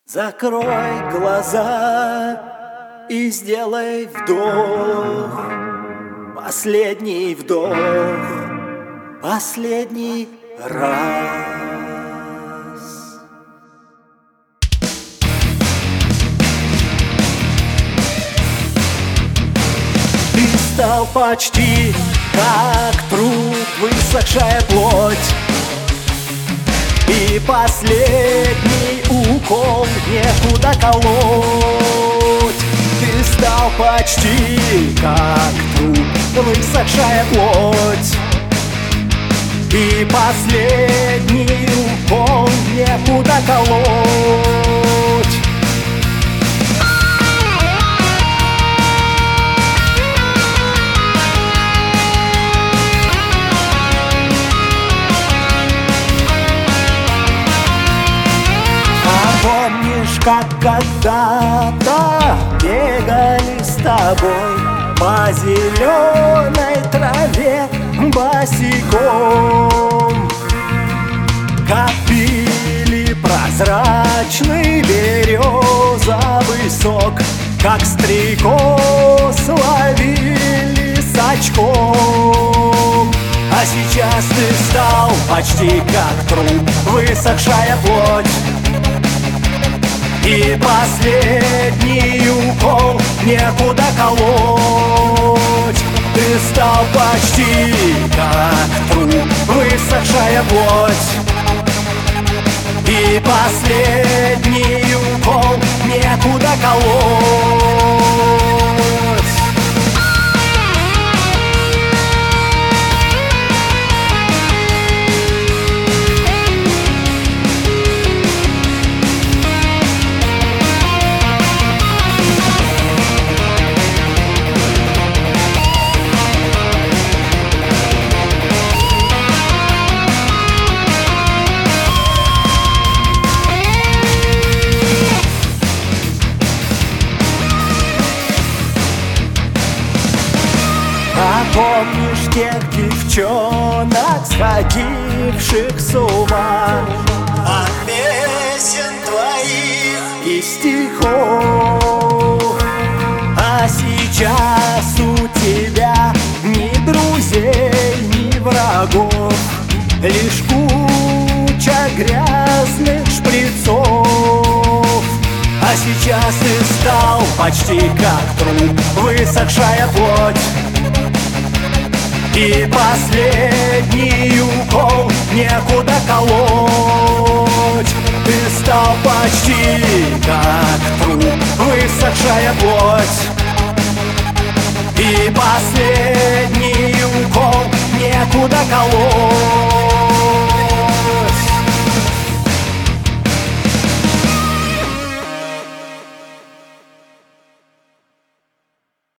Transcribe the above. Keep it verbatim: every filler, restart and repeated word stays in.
Закрой глаза и сделай вдох, последний вдох, последний раз. Ты стал почти как труп, высохшая плоть, и последний укол некуда колоть. Ты стал почти как труп, высохшая плоть, и последний укол некуда колоть. Помнишь, как когда-то бегали с тобой по зеленой траве босиком, копили прозрачный березовый сок, как стрекоз ловили с очком. А сейчас ты стал почти как труп, высохшая плоть, и последний укол некуда колоть. Ты стал почти как труп, высохшая плоть, и последний укол некуда колоть. А помнишь тех девчонок, сходивших с ума от песен твоих и стихов? А сейчас у тебя ни друзей, ни врагов, лишь куча грязных шприцов. А сейчас ты стал почти как труп, высохшая плоть, и последний укол некуда колоть. Ты стал почти как труп, высохшая плоть, и последний укол некуда колоть.